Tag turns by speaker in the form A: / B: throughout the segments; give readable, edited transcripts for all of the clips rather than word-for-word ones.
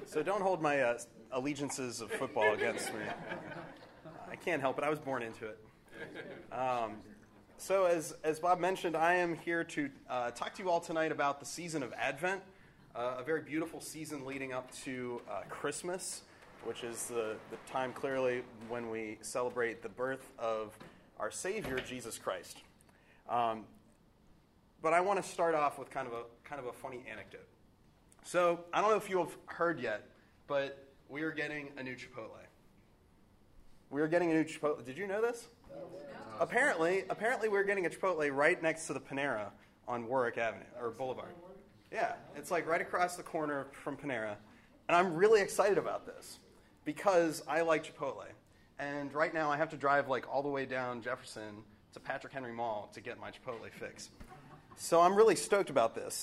A: So don't hold my allegiances of football against me. I can't help it. I was born into it. So as Bob mentioned, I am here to talk to you all tonight about the season of Advent, a very beautiful season leading up to Christmas, which is the time clearly when we celebrate the birth of our Savior, Jesus Christ. But I want to start off with kind of a funny anecdote. So I don't know if you have heard yet, but we are getting a new Chipotle. We are getting a new Chipotle. Did you know this? No. Apparently we're getting a Chipotle right next to the Panera on Warwick Avenue, or Boulevard. Yeah, it's like right across the corner from Panera. And I'm really excited about this because I like Chipotle. And right now I have to drive like all the way down Jefferson to Patrick Henry Mall to get my Chipotle fix. So I'm really stoked about this.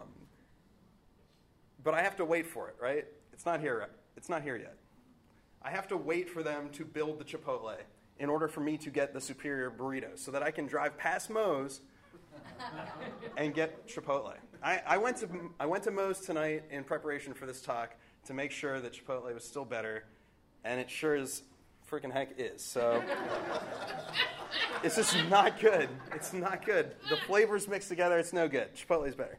A: But I have to wait for it, right? It's not here yet. I have to wait for them to build the Chipotle in order for me to get the superior burrito so that I can drive past Moe's and get Chipotle. I went to Moe's tonight in preparation for this talk to make sure that Chipotle was still better, and it sure as freaking heck is. So it's just not good. It's not good. The flavors mixed together, it's no good. Chipotle's better.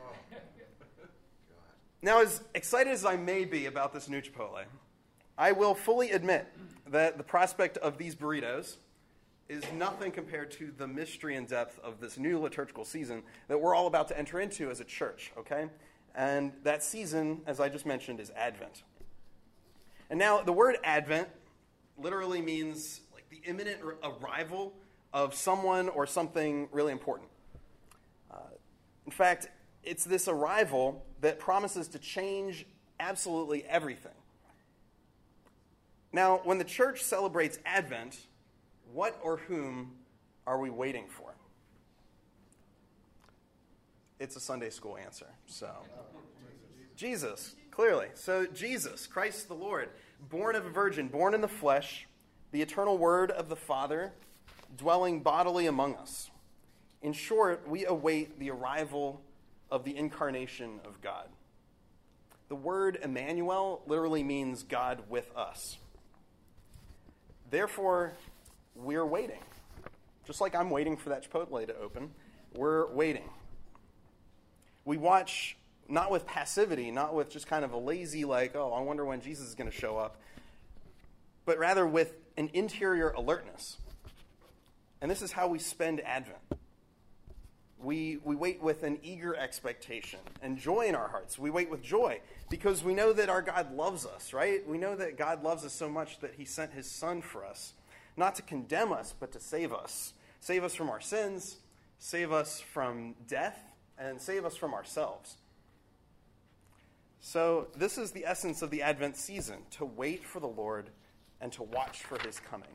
A: Now, as excited as I may be about this new Chipotle, I will fully admit that the prospect of these burritos is nothing compared to the mystery and depth of this new liturgical season that we're all about to enter into as a church, okay? And that season, as I just mentioned, is Advent. And now, the word Advent literally means like the imminent arrival of someone or something really important. In fact, it's this arrival that promises to change absolutely everything. Now, when the church celebrates Advent, what or whom are we waiting for? It's a Sunday school answer. So, Jesus, clearly. So, Jesus, Christ the Lord, born of a virgin, born in the flesh, the eternal Word of the Father, dwelling bodily among us. In short, we await the arrival of the incarnation of God. The word Emmanuel literally means God with us. Therefore, we're waiting. Just like I'm waiting for that Chipotle to open, we're waiting. We watch not with passivity, not with just kind of a lazy like, oh, I wonder when Jesus is going to show up, but rather with an interior alertness. And this is how we spend Advent. We wait with an eager expectation and joy in our hearts. We wait with joy because we know that our God loves us, right? We know that God loves us so much that he sent his Son for us, not to condemn us, but to save us. Save us from our sins, save us from death, and save us from ourselves. So this is the essence of the Advent season, to wait for the Lord and to watch for his coming.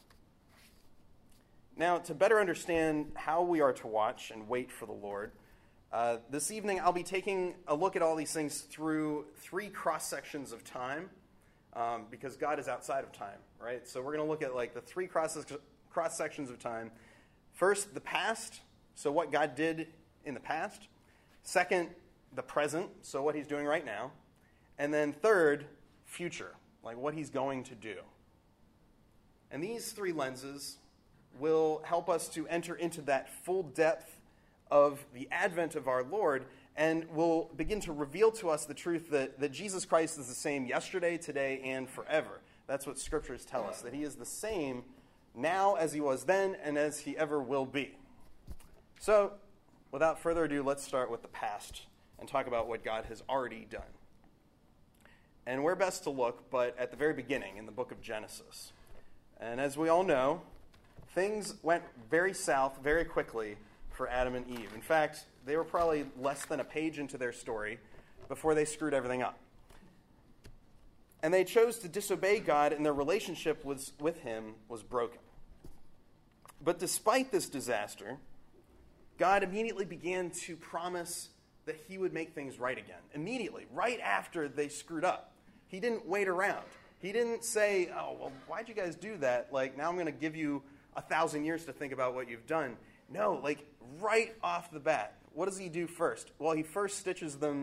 A: Now, to better understand how we are to watch and wait for the Lord, this evening I'll be taking a look at all these things through three cross-sections of time, because God is outside of time, right? So we're going to look at like the three cross-sections of time. First, the past, so what God did in the past. Second, the present, so what he's doing right now. And then third, future, like what he's going to do. And these three lenses will help us to enter into that full depth of the advent of our Lord and will begin to reveal to us the truth that Jesus Christ is the same yesterday, today, and forever. That's what scriptures tell us, that he is the same now as he was then and as he ever will be. So, without further ado, let's start with the past and talk about what God has already done. And where best to look but at the very beginning in the book of Genesis. And as we all know, things went very south very quickly for Adam and Eve. In fact, they were probably less than a page into their story before they screwed everything up. And they chose to disobey God, and their relationship with him was broken. But despite this disaster, God immediately began to promise that he would make things right again. Immediately, right after they screwed up. He didn't wait around. He didn't say, oh, well, why'd you guys do that? Like, now I'm going to give you 1,000 years to think about what you've done. No, like right off the bat, what does he do first? Well, he first stitches them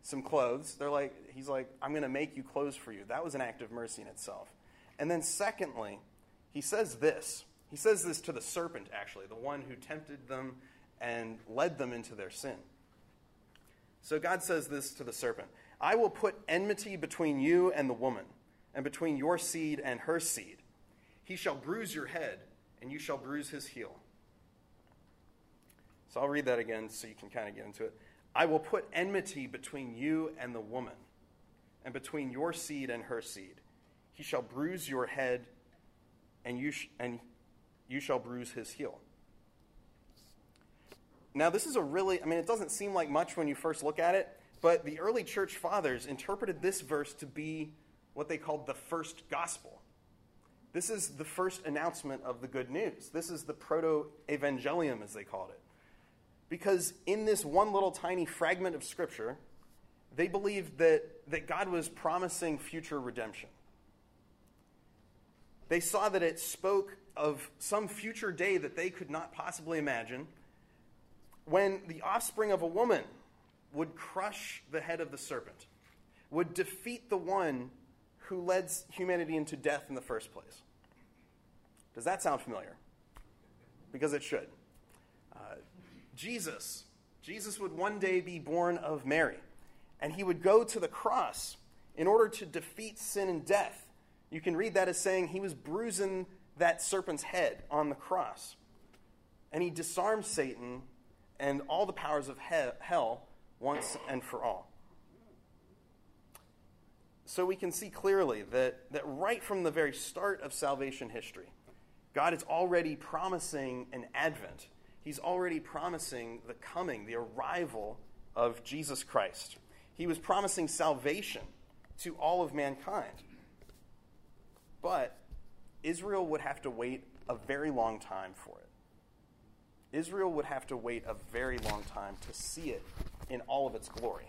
A: some clothes. He's like, I'm going to make you clothes for you. That was an act of mercy in itself. And then secondly, he says this. He says this to the serpent, actually, the one who tempted them and led them into their sin. So God says this to the serpent: I will put enmity between you and the woman, and between your seed and her seed. He shall bruise your head, and you shall bruise his heel. So I'll read that again so you can kind of get into it. I will put enmity between you and the woman, and between your seed and her seed. He shall bruise your head, and you shall bruise his heel. Now, this is it doesn't seem like much when you first look at it, but the early church fathers interpreted this verse to be what they called the first gospel. This is the first announcement of the good news. This is the proto-evangelium, as they called it. Because in this one little tiny fragment of Scripture, they believed that God was promising future redemption. They saw that it spoke of some future day that they could not possibly imagine, when the offspring of a woman would crush the head of the serpent, would defeat the one who led humanity into death in the first place. Does that sound familiar? Because it should. Jesus would one day be born of Mary, and he would go to the cross in order to defeat sin and death. You can read that as saying he was bruising that serpent's head on the cross, and he disarmed Satan and all the powers of hell once and for all. So we can see clearly that right from the very start of salvation history, God is already promising an advent. He's already promising the coming, the arrival of Jesus Christ. He was promising salvation to all of mankind. But Israel would have to wait a very long time for it. Israel would have to wait a very long time to see it in all of its glory.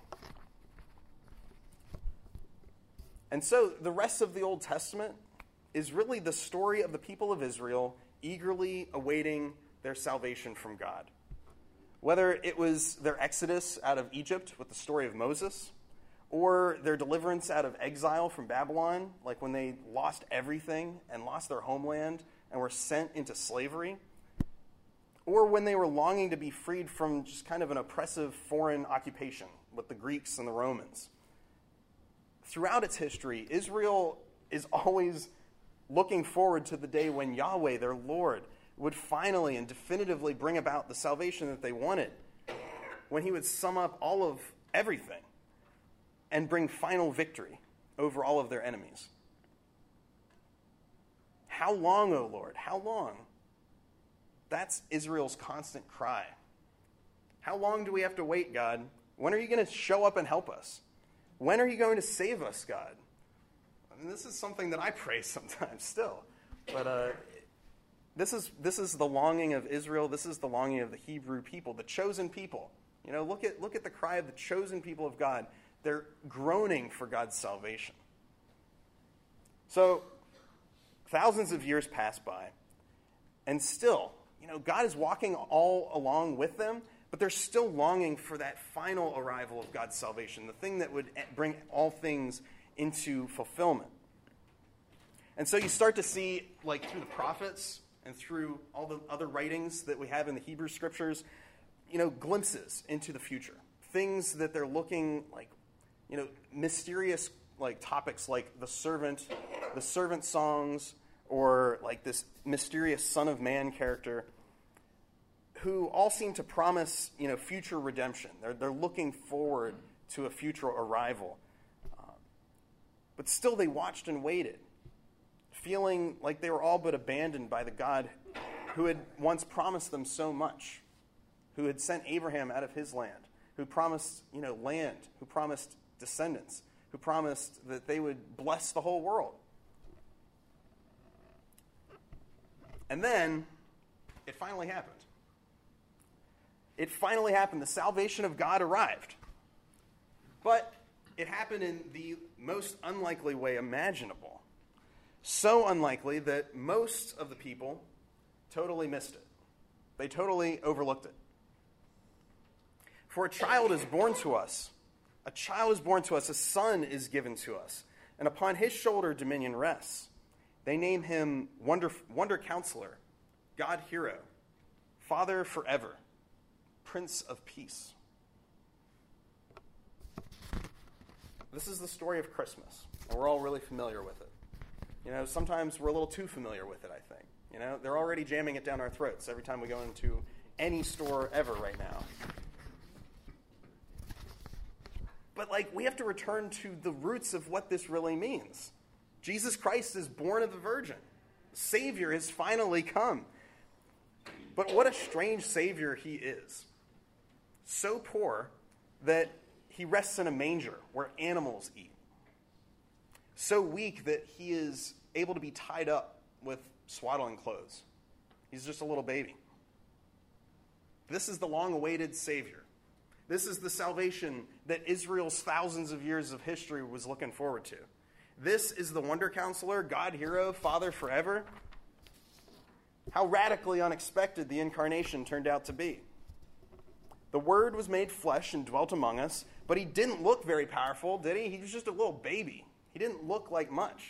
A: And so the rest of the Old Testament is really the story of the people of Israel eagerly awaiting their salvation from God. Whether it was their exodus out of Egypt with the story of Moses, or their deliverance out of exile from Babylon, like when they lost everything and lost their homeland and were sent into slavery, or when they were longing to be freed from just kind of an oppressive foreign occupation with the Greeks and the Romans. Throughout its history, Israel is always looking forward to the day when Yahweh, their Lord, would finally and definitively bring about the salvation that they wanted, when he would sum up all of everything and bring final victory over all of their enemies. How long, O Lord? How long? That's Israel's constant cry. How long do we have to wait, God? When are you going to show up and help us? When are you going to save us, God? I mean, this is something that I pray sometimes still. But this is the longing of Israel. This is the longing of the Hebrew people, the chosen people. You know, look at the cry of the chosen people of God. They're groaning for God's salvation. So, thousands of years pass by, and still, God is walking all along with them, but they're still longing for that final arrival of God's salvation, the thing that would bring all things into fulfillment. And so you start to see, like through the prophets and through all the other writings that we have in the Hebrew Scriptures, glimpses into the future. Things that they're looking like, mysterious like topics like the servant songs, or like this mysterious Son of Man character, who all seem to promise, future redemption. They're looking forward to a future arrival. But still they watched and waited, feeling like they were all but abandoned by the God who had once promised them so much, who had sent Abraham out of his land, who promised, land, who promised descendants, who promised that they would bless the whole world. And then it finally happened. It finally happened. The salvation of God arrived. But it happened in the most unlikely way imaginable. So unlikely that most of the people totally missed it. They totally overlooked it. For a child is born to us, A child is born to us, a son is given to us, and upon his shoulder dominion rests. They name him Wonder Counselor, God Hero, Father Forever, Prince of Peace. This is the story of Christmas, and we're all really familiar with it. Sometimes we're a little too familiar with it, I think. They're already jamming it down our throats every time we go into any store ever right now. But, we have to return to the roots of what this really means. Jesus Christ is born of the Virgin. The Savior has finally come. But what a strange Savior he is. So poor that he rests in a manger where animals eat. So weak that he is able to be tied up with swaddling clothes. He's just a little baby. This is the long-awaited Savior. This is the salvation that Israel's thousands of years of history was looking forward to. This is the Wonder Counselor, God Hero, Father Forever. How radically unexpected the incarnation turned out to be. The Word was made flesh and dwelt among us, but he didn't look very powerful, did he? He was just a little baby. He didn't look like much.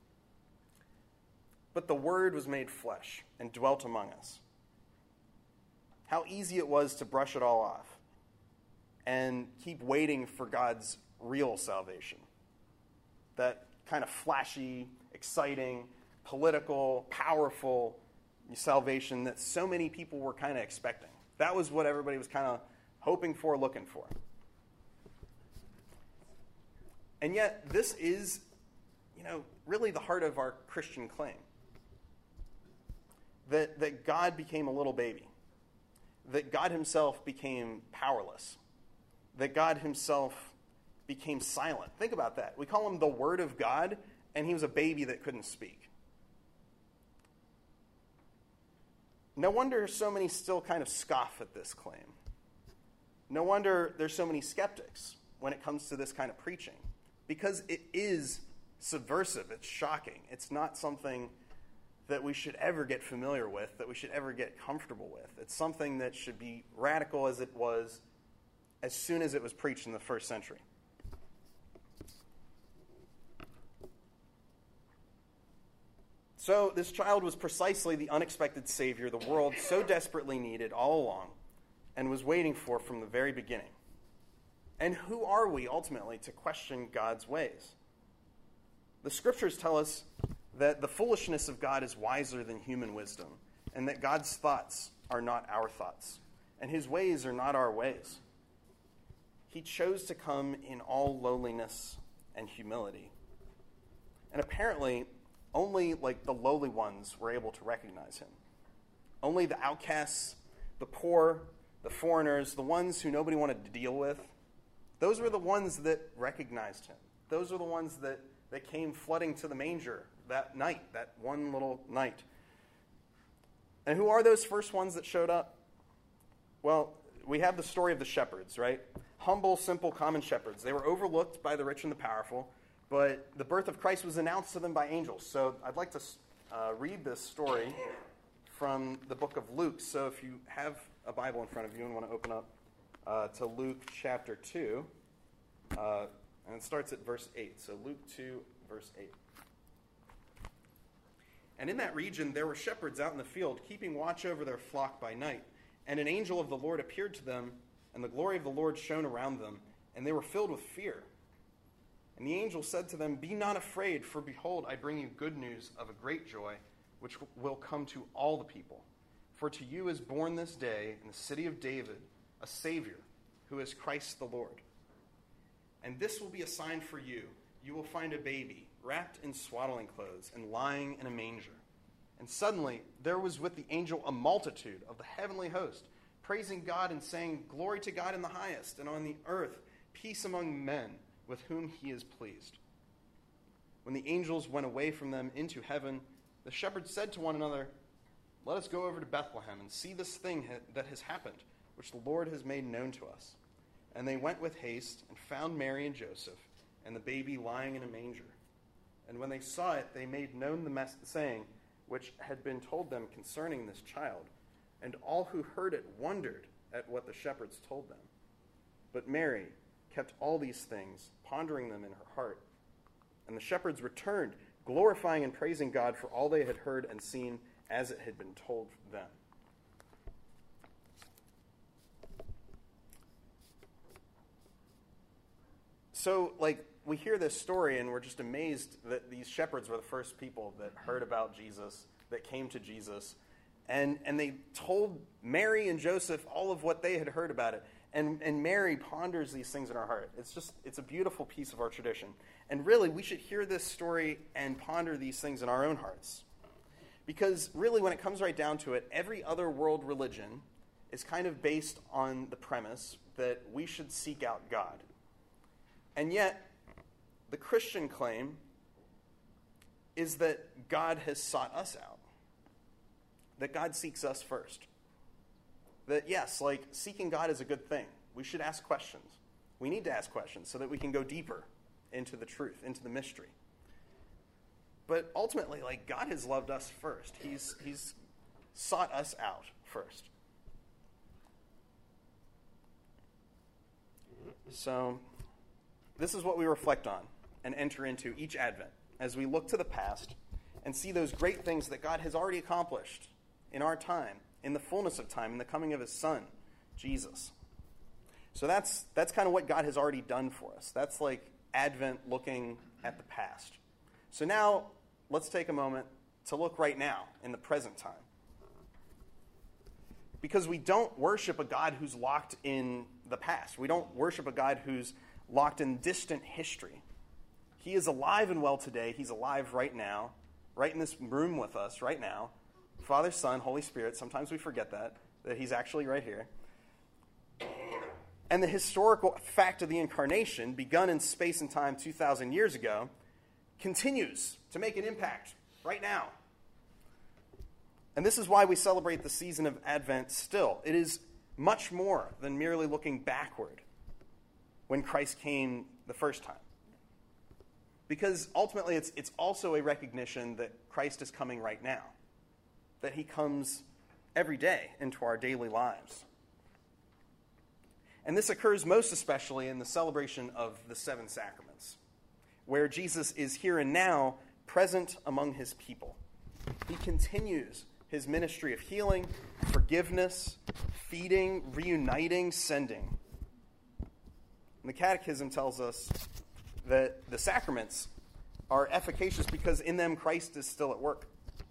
A: But the Word was made flesh and dwelt among us. How easy it was to brush it all off and keep waiting for God's real salvation. That kind of flashy, exciting, political, powerful salvation that so many people were kind of expecting. That was what everybody was kind of hoping for, looking for. And yet, this is, really the heart of our Christian claim. That God became a little baby. That God himself became powerless. That God himself became silent. Think about that. We call him the Word of God, and he was a baby that couldn't speak. No wonder so many still kind of scoff at this claim. No wonder there's so many skeptics when it comes to this kind of preaching. Because it is subversive. It's shocking. It's not something that we should ever get familiar with, that we should ever get comfortable with. It's something that should be radical as it was as soon as it was preached in the first century. So this child was precisely the unexpected Savior the world so desperately needed all along and was waiting for from the very beginning. And who are we, ultimately, to question God's ways? The Scriptures tell us that the foolishness of God is wiser than human wisdom, and that God's thoughts are not our thoughts, and his ways are not our ways. He chose to come in all lowliness and humility. And apparently, only the lowly ones were able to recognize him. Only the outcasts, the poor, the foreigners, the ones who nobody wanted to deal with, those were the ones that recognized him. Those were the ones that came flooding to the manger that night, that one little night. And who are those first ones that showed up? Well, we have the story of the shepherds, right? Humble, simple, common shepherds. They were overlooked by the rich and the powerful, but the birth of Christ was announced to them by angels. So I'd like to read this story from the book of Luke. So if you have a Bible in front of you and want to open up to Luke chapter 2, and it starts at verse 8. So Luke 2, verse 8. And in that region there were shepherds out in the field, keeping watch over their flock by night. And an angel of the Lord appeared to them, and the glory of the Lord shone around them, and they were filled with fear. And the angel said to them, "Be not afraid, for behold, I bring you good news of a great joy, which will come to all the people. For to you is born this day in the city of David a Savior, who is Christ the Lord. And this will be a sign for you. You will find a baby wrapped in swaddling clothes and lying in a manger." And suddenly there was with the angel a multitude of the heavenly host, praising God and saying, "Glory to God in the highest, and on the earth peace among men with whom he is pleased." When the angels went away from them into heaven, the shepherds said to one another, "Let us go over to Bethlehem and see this thing that has happened, which the Lord has made known to us." And they went with haste and found Mary and Joseph and the baby lying in a manger. And when they saw it, they made known the saying which had been told them concerning this child. And all who heard it wondered at what the shepherds told them. But Mary kept all these things, pondering them in her heart. And the shepherds returned, glorifying and praising God for all they had heard and seen as it had been told them. So, we hear this story and we're just amazed that these shepherds were the first people that heard about Jesus, that came to Jesus. And they told Mary and Joseph all of what they had heard about it. And Mary ponders these things in her heart. It's a beautiful piece of our tradition. And really, we should hear this story and ponder these things in our own hearts. Because really, when it comes right down to it, every other world religion is kind of based on the premise that we should seek out God. And yet, the Christian claim is that God has sought us out. That God seeks us first. That yes, seeking God is a good thing. We should ask questions. We need to ask questions so that we can go deeper into the truth, into the mystery. But ultimately, God has loved us first. He's sought us out first. So, this is what we reflect on and enter into each Advent as we look to the past and see those great things that God has already accomplished in our time, in the fullness of time, in the coming of his Son, Jesus. So that's kind of what God has already done for us. That's Advent looking at the past. So now, let's take a moment to look right now in the present time. Because we don't worship a God who's locked in the past. We don't worship a God who's locked in distant history. He is alive and well today. He's alive right now, right in this room with us right now. Father, Son, Holy Spirit. Sometimes we forget that he's actually right here. And the historical fact of the incarnation, begun in space and time 2,000 years ago, continues to make an impact right now. And this is why we celebrate the season of Advent still. It is much more than merely looking backward when Christ came the first time. Because ultimately it's also a recognition that Christ is coming right now. That he comes every day into our daily lives. And this occurs most especially in the celebration of the seven sacraments, where Jesus is here and now present among his people. He continues his ministry of healing, forgiveness, feeding, reuniting, sending. And the Catechism tells us that the sacraments are efficacious because in them Christ is still at work.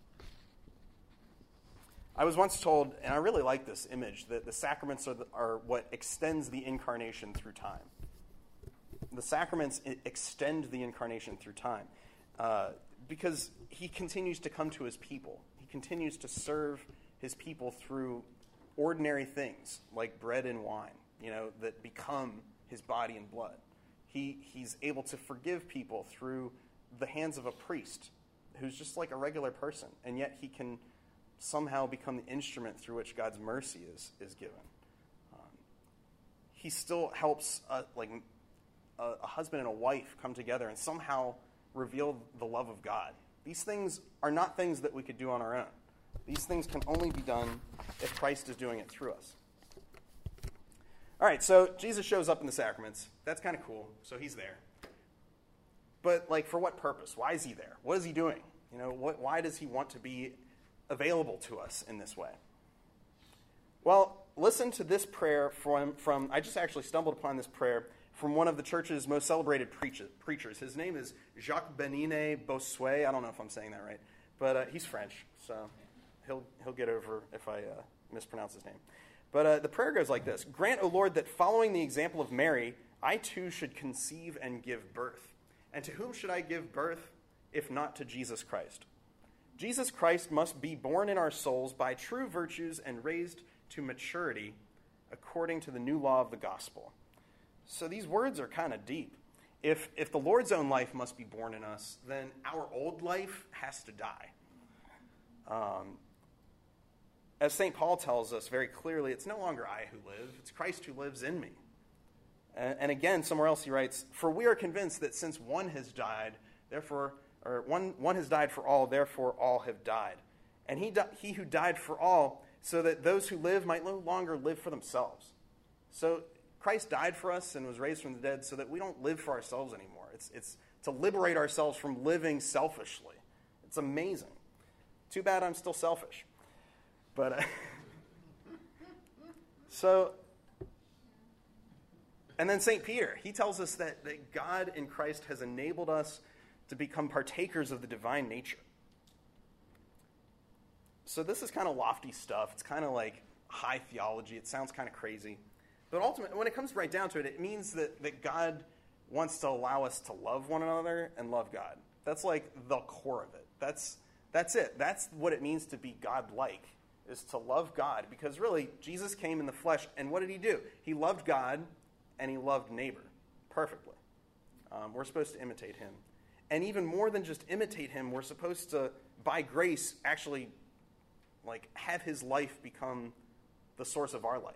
A: I was once told, and I really like this image, that the sacraments are what extends the incarnation through time. The sacraments extend the incarnation through time because he continues to come to his people. He continues to serve his people through ordinary things like bread and wine, that become his body and blood. He's able to forgive people through the hands of a priest who's just like a regular person, and yet he can somehow become the instrument through which God's mercy is given. He still helps a husband and a wife come together and somehow reveal the love of God. These things are not things that we could do on our own. These things can only be done if Christ is doing it through us. All right, so Jesus shows up in the sacraments. That's kind of cool. So he's there. But for what purpose? Why is he there? What is he doing? Why does he want to be available to us in this way? Well, listen to this prayer from I just actually stumbled upon this prayer from one of the church's most celebrated preachers. His name is Jacques Benine Bossuet. I don't know if I'm saying that right, but he's French, so he'll get over if I mispronounce his name. But the prayer goes like this: Grant, O Lord, that following the example of Mary, I too should conceive and give birth. And to whom should I give birth, if not to Jesus Christ? Jesus Christ must be born in our souls by true virtues and raised to maturity according to the new law of the gospel. So these words are kind of deep. If the Lord's own life must be born in us, then our old life has to die. As St. Paul tells us very clearly, it's no longer I who live, it's Christ who lives in me. And again, somewhere else he writes, for we are convinced that since one has died, one has died for all, therefore all have died. And he who died for all, so that those who live might no longer live for themselves. So Christ died for us and was raised from the dead so that we don't live for ourselves anymore. It's to liberate ourselves from living selfishly. It's amazing. Too bad I'm still selfish. But and then St. Peter, he tells us that God in Christ has enabled us to become partakers of the divine nature. So this is kind of lofty stuff. It's kind of like high theology. It sounds kind of crazy. But ultimately, when it comes right down to it, it means that God wants to allow us to love one another and love God. That's like the core of it. That's it. That's what it means to be God-like, is to love God. Because really, Jesus came in the flesh, and what did he do? He loved God, and he loved neighbor perfectly. We're supposed to imitate him. And even more than just imitate him, we're supposed to, by grace, actually have his life become the source of our life.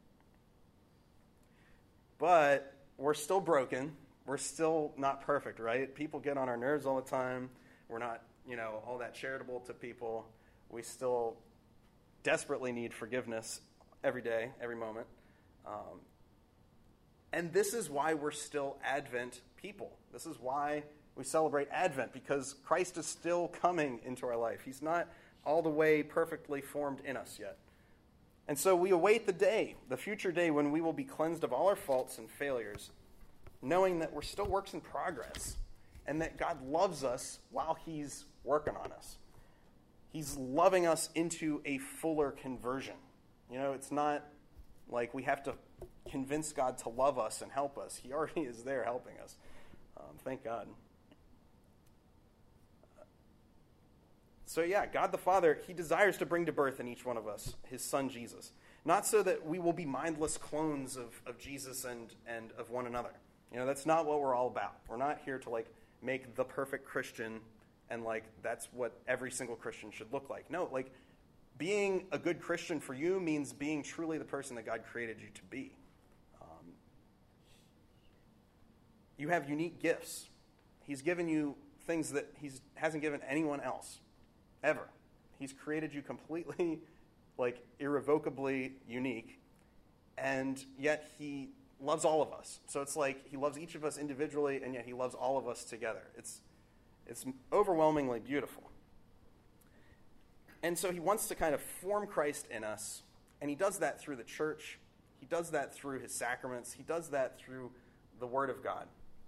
A: But we're still broken. We're still not perfect, right? People get on our nerves all the time. We're not, all that charitable to people. We still desperately need forgiveness every day, every moment. And this is why we're still Advent people. This is why we celebrate Advent, because Christ is still coming into our life. He's not all the way perfectly formed in us yet. And so we await the day, the future day, when we will be cleansed of all our faults and failures, knowing that we're still works in progress and that God loves us while he's working on us. He's loving us into a fuller conversion. It's not like we have to convince God to love us and help us. He already is there helping us. Thank God. So yeah, God the Father, he desires to bring to birth in each one of us his son Jesus. Not so that we will be mindless clones of Jesus and of one another. That's not what we're all about. We're not here to make the perfect Christian and that's what every single Christian should look like. No, being a good Christian for you means being truly the person that God created you to be. You have unique gifts. He's given you things that he hasn't given anyone else. Ever. He's created you completely, irrevocably unique, and yet he loves all of us. So it's he loves each of us individually, and yet he loves all of us together. It's overwhelmingly beautiful. And so he wants to kind of form Christ in us, and he does that through the church. He does that through his sacraments. He does that through the Word of God.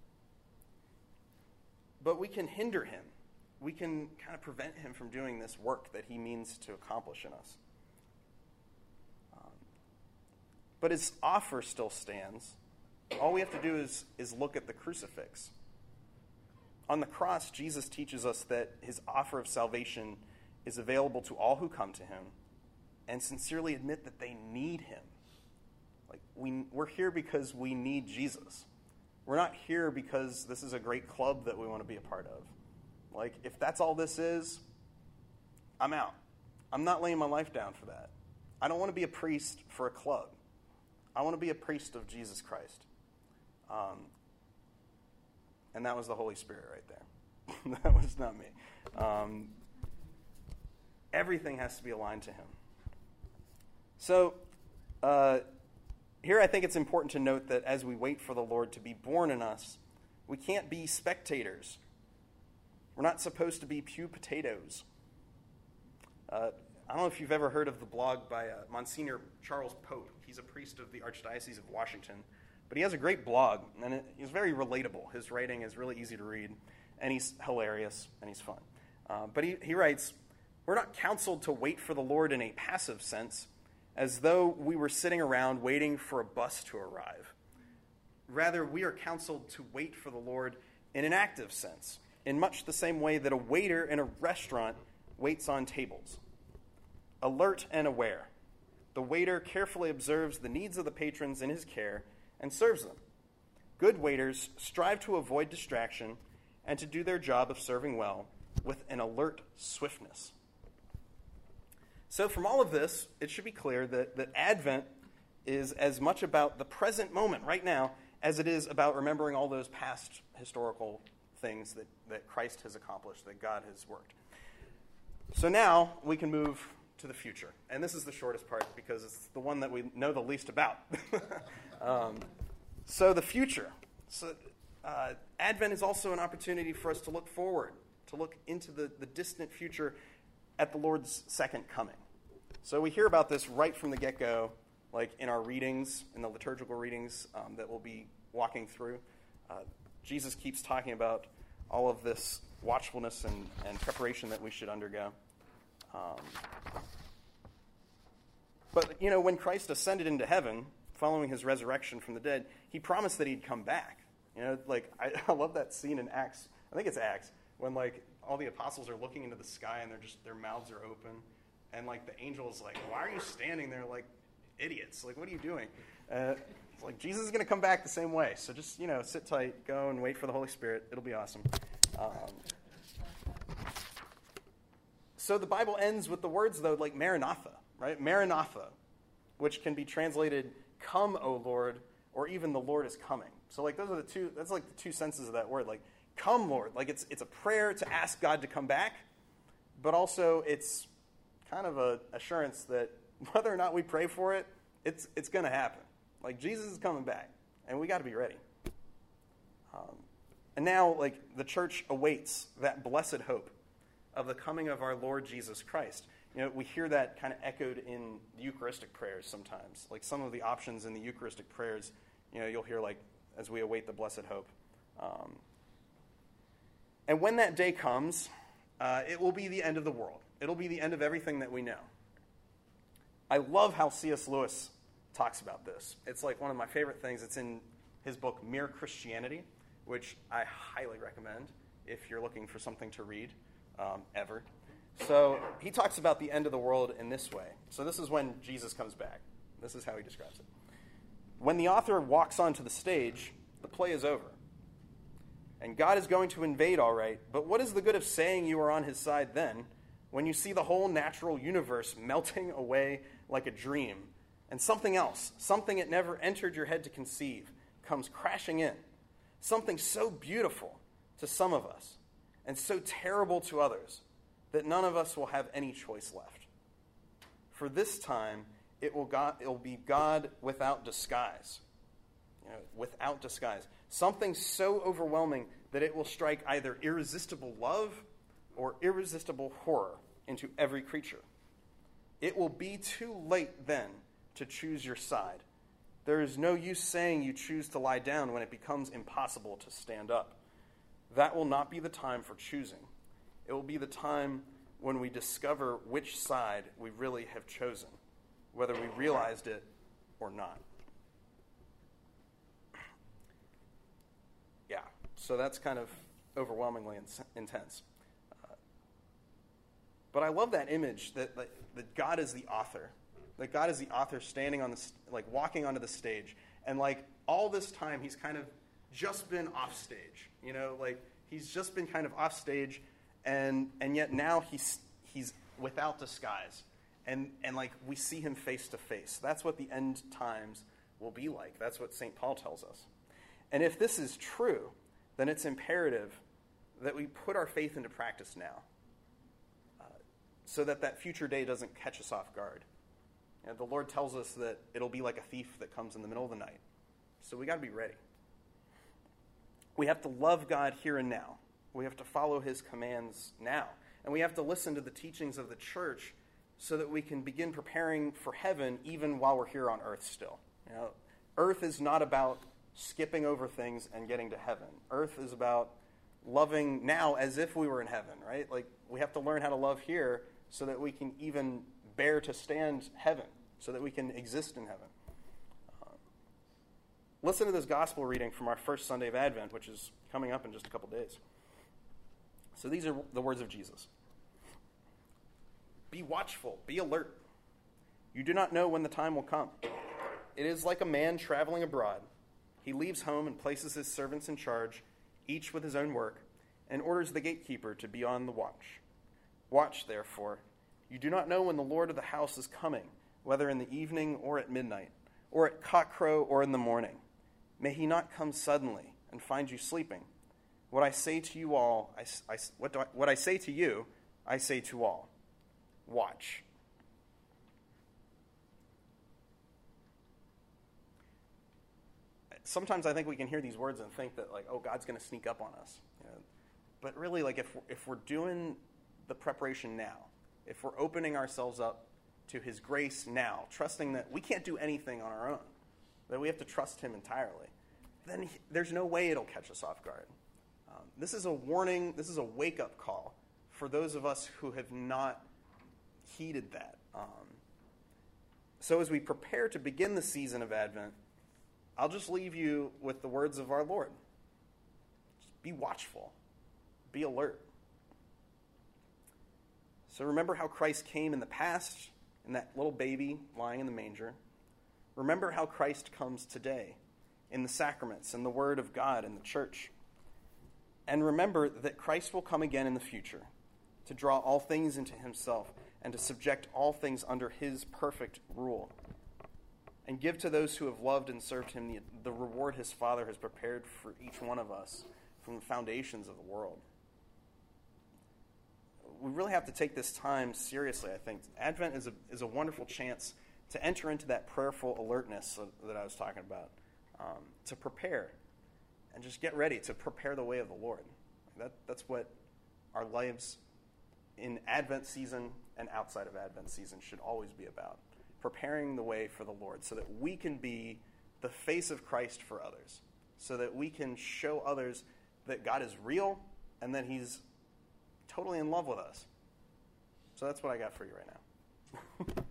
A: But we can hinder him. We can kind of prevent him from doing this work that he means to accomplish in us. But his offer still stands. All we have to do is look at the crucifix. On the cross, Jesus teaches us that his offer of salvation is available to all who come to him and sincerely admit that they need him. We're here because we need Jesus. We're not here because this is a great club that we want to be a part of. If that's all this is, I'm out. I'm not laying my life down for that. I don't want to be a priest for a club. I want to be a priest of Jesus Christ. And that was the Holy Spirit right there. That was not me. Everything has to be aligned to him. So, here I think it's important to note that as we wait for the Lord to be born in us, we can't be spectators. We're not supposed to be pew potatoes. I don't know if you've ever heard of the blog by Monsignor Charles Pope. He's a priest of the Archdiocese of Washington. But he has a great blog, and he's very relatable. His writing is really easy to read, and he's hilarious, and he's fun. But he writes, "We're not counseled to wait for the Lord in a passive sense, as though we were sitting around waiting for a bus to arrive. Rather, we are counseled to wait for the Lord in an active sense, in much the same way that a waiter in a restaurant waits on tables. Alert and aware, the waiter carefully observes the needs of the patrons in his care and serves them. Good waiters strive to avoid distraction and to do their job of serving well with an alert swiftness." So from all of this, it should be clear that Advent is as much about the present moment right now as it is about remembering all those past historical things that Christ has accomplished, that God has worked. So now we can move to the future. And this is the shortest part because it's the one that we know the least about. So the future. So Advent is also an opportunity for us to look forward, to look into the distant future at the Lord's second coming. So we hear about this right from the get-go, like in our readings, in the liturgical readings that we'll be walking through. Jesus keeps talking about all of this watchfulness and preparation that we should undergo. But, when Christ ascended into heaven, following his resurrection from the dead, he promised that he'd come back. I love that scene in Acts. I think it's Acts, when, all the apostles are looking into the sky and their mouths are open. And, the angel is like, why are you standing there like idiots? What are you doing? It's like, Jesus is going to come back the same way. So just, sit tight, go and wait for the Holy Spirit. It'll be awesome. So the Bible ends with the words, though, like Maranatha, right? Maranatha, which can be translated, come, O Lord, or even the Lord is coming. So, those are the two senses of that word. Come, Lord. It's a prayer to ask God to come back, but also it's kind of an assurance that whether or not we pray for it, it's going to happen. Jesus is coming back, and we got to be ready. And now, the church awaits that blessed hope of the coming of our Lord Jesus Christ. We hear that kind of echoed in the Eucharistic prayers sometimes. Some of the options in the Eucharistic prayers, you'll hear as we await the blessed hope. And when that day comes, it will be the end of the world. It'll be the end of everything that we know. I love how C.S. Lewis talks about this. It's one of my favorite things. It's in his book, Mere Christianity, which I highly recommend if you're looking for something to read, ever. So he talks about the end of the world in this way. So this is when Jesus comes back. This is how he describes it. When the author walks onto the stage, the play is over. And God is going to invade, all right, but what is the good of saying you are on his side then, when you see the whole natural universe melting away like a dream, and something else, something it never entered your head to conceive, comes crashing in, something so beautiful to some of us, and so terrible to others, that none of us will have any choice left. For this time, it will be God without disguise. Without disguise. Something so overwhelming that it will strike either irresistible love or irresistible horror into every creature. It will be too late then to choose your side. There is no use saying you choose to lie down when it becomes impossible to stand up. That will not be the time for choosing. It will be the time when we discover which side we really have chosen, whether we realized it or not. Yeah, so that's kind of overwhelmingly intense. But I love that image that God is the author. That God is the author standing on walking onto the stage. And all this time, he's kind of just been off stage. He's just been kind of off stage, and yet now he's without disguise. And we see him face to face. That's what the end times will be like. That's what St. Paul tells us. And if this is true, then it's imperative that we put our faith into practice now, so that future day doesn't catch us off guard. The Lord tells us that it'll be like a thief that comes in the middle of the night. So we got to be ready. We have to love God here and now. We have to follow his commands now. And we have to listen to the teachings of the church so that we can begin preparing for heaven even while we're here on earth still. Earth is not about skipping over things and getting to heaven. Earth is about loving now as if we were in heaven, right? We have to learn how to love here so that we can even bear to stand heaven, so that we can exist in heaven. Listen to this gospel reading from our first Sunday of Advent, which is coming up in just a couple days. So these are the words of Jesus. Be watchful, be alert. You do not know when the time will come. It is like a man traveling abroad. He leaves home and places his servants in charge, each with his own work, and orders the gatekeeper to be on the watch. Watch, therefore. You do not know when the Lord of the house is coming, whether in the evening or at midnight, or at cockcrow or in the morning. May he not come suddenly and find you sleeping. What I say to you all, what I say to you, I say to all. Watch. sometimes I think we can hear these words and think that, like, oh, God's going to sneak up on us. You know? But really, like, if we're doing the preparation now, if we're opening ourselves up to his grace now, trusting that we can't do anything on our own, that we have to trust him entirely, then there's no way it'll catch us off guard. This is a warning, this is a wake-up call for those of us who have not heeded that. So as we prepare to begin the season of Advent, I'll just leave you with the words of our Lord. Just be watchful. Be alert. So remember how Christ came in the past, in that little baby lying in the manger. Remember how Christ comes today in the sacraments and the Word of God in the church. And remember that Christ will come again in the future to draw all things into himself and to subject all things under his perfect rule, and give to those who have loved and served him the reward his Father has prepared for each one of us from the foundations of the world. We really have to take this time seriously, I think. Advent is a wonderful chance to enter into that prayerful alertness that I was talking about, to prepare and just get ready to prepare the way of the Lord. That's what our lives in Advent season and outside of Advent season should always be about. Preparing the way for the Lord so that we can be the face of Christ for others. So that we can show others that God is real and that he's totally in love with us. So that's what I got for you right now.